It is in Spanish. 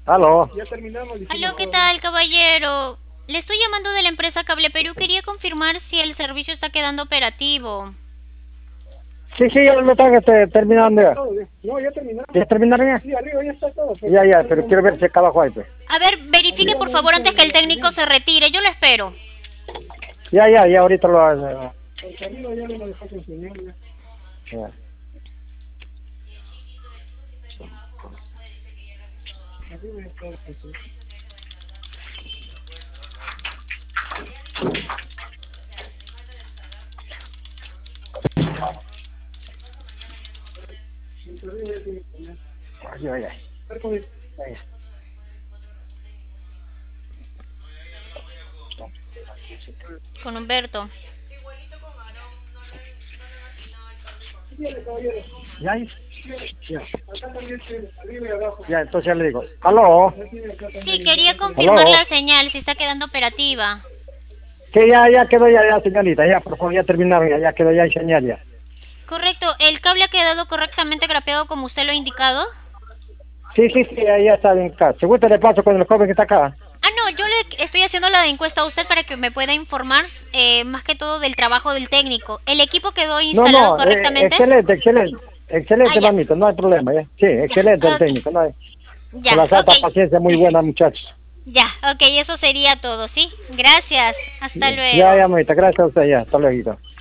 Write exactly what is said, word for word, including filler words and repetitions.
Aló. Aló, ¿qué tal, caballero? Le estoy llamando de la empresa Cable Perú. Quería confirmar si el servicio está quedando operativo. Sí, sí, ya lo están este, terminando ya. ¿Ya terminaron ya? Ya, ya, pero quiero ver si acá abajo hay, pues. A ver, verifique por favor antes que el técnico se retire. Yo lo espero. Ya, ya, ya, ahorita lo... eh, ya. Ay, ay, ay. Ay, Con Humberto. ya, ya. Ya, entonces ya le digo. Aló. Sí, quería confirmar Aló. la señal, si está quedando operativa. Que ya, ya quedó ya, ya, señorita, ya, por favor, ya terminaron, ya, ya quedó ya en señal ya. Correcto, ¿el cable ha quedado correctamente grapeado como usted lo ha indicado? Sí, sí, sí, ya, ya está bien acá. ¿Se gusta le paso con el joven que está acá? Ah, no, yo le estoy haciendo la encuesta a usted para que me pueda informar eh, más que todo del trabajo del técnico. ¿El equipo quedó No, instalado no, eh, correctamente? excelente, excelente. Ah, Excelente, ya, mamito, no hay problema, ¿ya? Sí, ya, excelente el ok, técnico, no hay... ya, Con la ok, alta paciencia, muy buena, muchachos. ya, ok, eso sería todo, ¿sí? Gracias, hasta Ya, luego. ya, mamita, gracias a usted, ya, hasta luego.